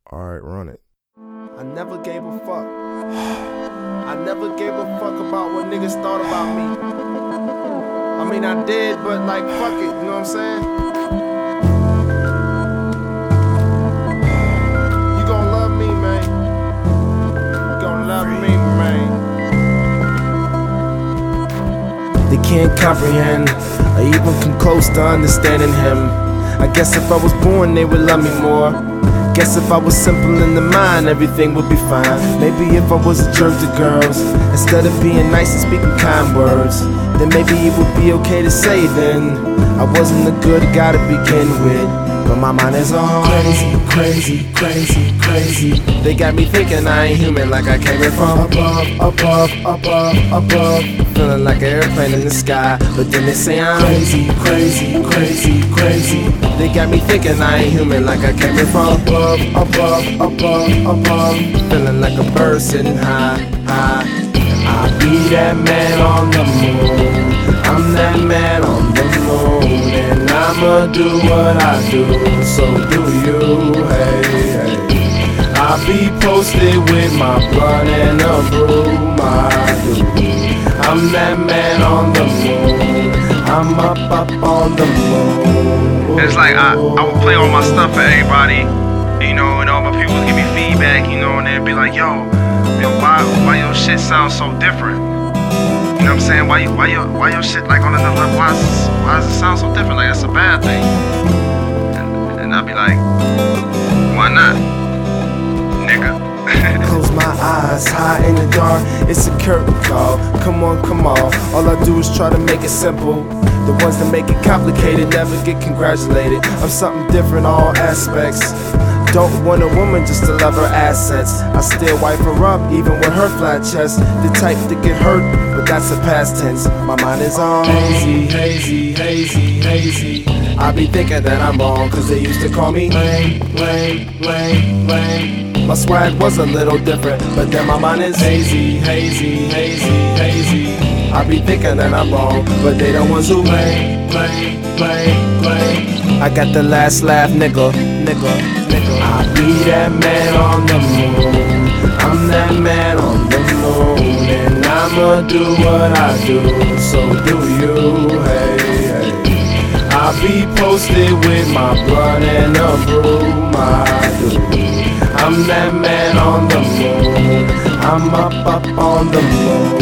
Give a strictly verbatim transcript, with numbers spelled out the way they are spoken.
Alright, run it. I never gave a fuck. I never gave a fuck about what niggas thought about me. I mean, I did, but like, fuck it, you know what I'm saying? You gon' love me, man. You gon' love me, man. They can't comprehend, or even come close to understanding him. I guess if I was born, they would love me more. Guess if I was simple in the mind, everything would be fine. Maybe if I was a jerk to girls, instead of being nice and speaking kind words, then maybe it would be okay to say then I wasn't a good guy to begin with. But my mind is all crazy, crazy, crazy, crazy. They got me thinking I ain't human, like I came in from above, above, above, above. Feeling like an airplane in the sky, but then they say I'm crazy, crazy, crazy, crazy. They got me thinking I ain't human, like I came in from above, above, above, above. Feeling like a bird sitting high, high. I'll be that man on the moon. I'm that man on the moon, and I'ma do what I do, so do you, hey, hey. I'll be posted with my blunt and a broom, I do. I'm that man on the moon. I'm up, up on the moon. It's like I, I would play all my stuff for everybody, you know, and all my people would give me feedback, you know, and they'd be like, yo, yo, why, why your shit sounds so different? You know what I'm saying? Why you, why your, why your shit like on another level? Why, is, why does it sound so different? Like that's a bad thing. And, and I'd be like, why not, nigga? Close my eyes, high in the dark, it's a curtain call. Come on, come on, all I do is try to make it simple. The ones that make it complicated never get congratulated. I'm something different, all aspects. Don't want a woman just to love her assets. I still wipe her up, even with her flat chest. The type to get hurt, but that's a past tense. My mind is all hazy, hazy, hazy, hazy. I be thinking that I'm wrong, cause they used to call me lame, lame, lame, lame. My swag was a little different, but then my mind is hazy, hazy, hazy, hazy. I be thinking that I'm wrong, but they the ones who lame, lame, lame, lame. I got the last laugh, nigga, nigga, nigga. I be that man on the moon. I'm that man on the moon, and I'ma do what I do, so do you, hey, hey. I'll be posted with my blunt and a broom, I do. I'm that man on the moon. I'm up, up on the moon.